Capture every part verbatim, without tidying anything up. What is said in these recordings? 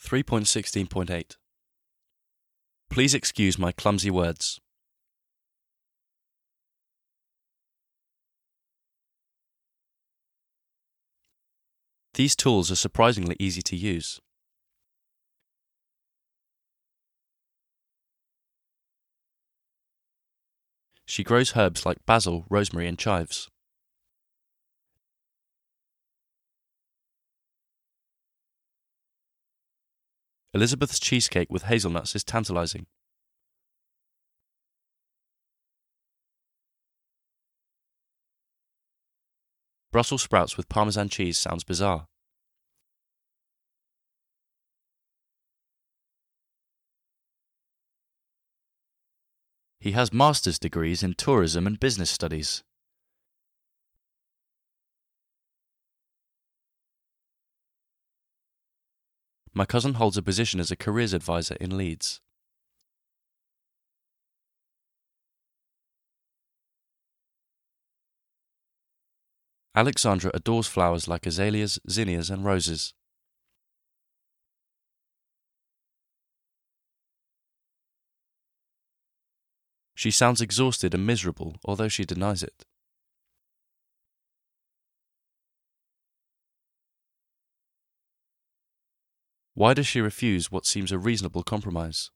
three point sixteen point eight. Please excuse my clumsy words. These tools are surprisingly easy to use. She grows herbs like basil, rosemary, and chives. Elizabeth's cheesecake with hazelnuts is tantalizing. Brussels sprouts with Parmesan cheese sounds bizarre. He has master's degrees in tourism and business studies. My cousin holds a position as a careers advisor in Leeds. Alexandra adores flowers like azaleas, zinnias, and roses. She sounds exhausted and miserable, although she denies it. Why does she refuse what seems a reasonable compromise?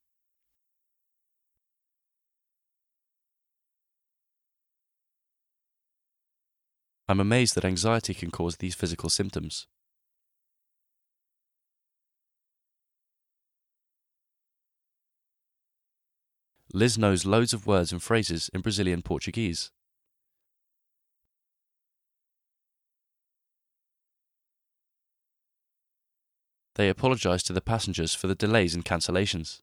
I'm amazed that anxiety can cause these physical symptoms. Liz knows loads of words and phrases in Brazilian Portuguese. They apologize to the passengers for the delays and cancellations.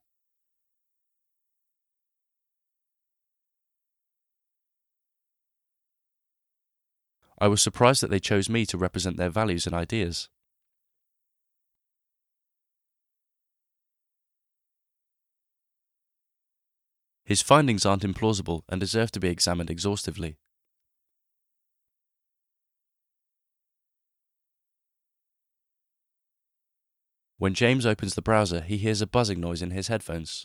I was surprised that they chose me to represent their values and ideas. His findings aren't implausible and deserve to be examined exhaustively. When James opens the browser, he hears a buzzing noise in his headphones.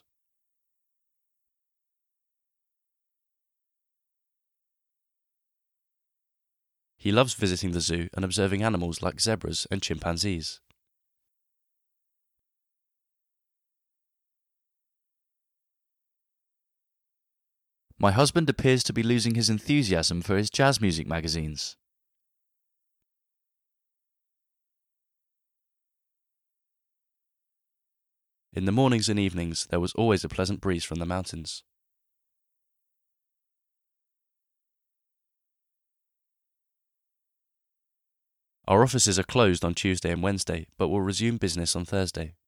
He loves visiting the zoo and observing animals like zebras and chimpanzees. My husband appears to be losing his enthusiasm for his jazz music magazines. In the mornings and evenings, there was always a pleasant breeze from the mountains. Our offices are closed on Tuesday and Wednesday, but will resume business on Thursday.